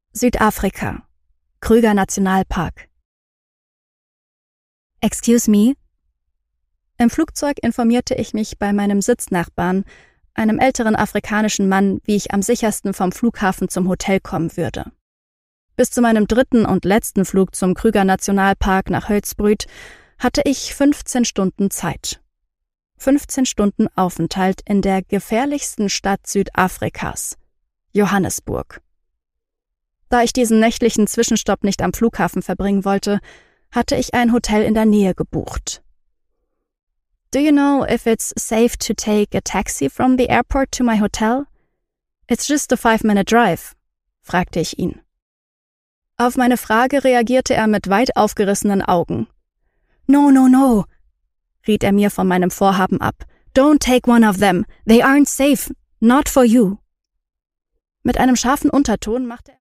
Südafrika. Kruger Nationalpark. Excuse me? Im Flugzeug informierte ich mich bei meinem Sitznachbarn, einem älteren afrikanischen Mann, wie ich am sichersten vom Flughafen zum Hotel kommen würde. Bis zu meinem 3. und letzten Flug zum Kruger Nationalpark nach Hölzbrüt hatte ich 15 Stunden Zeit. 15 Stunden Aufenthalt in der gefährlichsten Stadt Südafrikas, Johannesburg. Da ich diesen nächtlichen Zwischenstopp nicht am Flughafen verbringen wollte, hatte ich ein Hotel in der Nähe gebucht. Do you know if it's safe to take a taxi from the airport to my hotel? It's just a 5-minute drive, fragte ich ihn. Auf meine Frage reagierte er mit weit aufgerissenen Augen. No, no, no, riet er mir von meinem Vorhaben ab. Don't take one of them. They aren't safe. Not for you. Mit einem scharfen Unterton machte er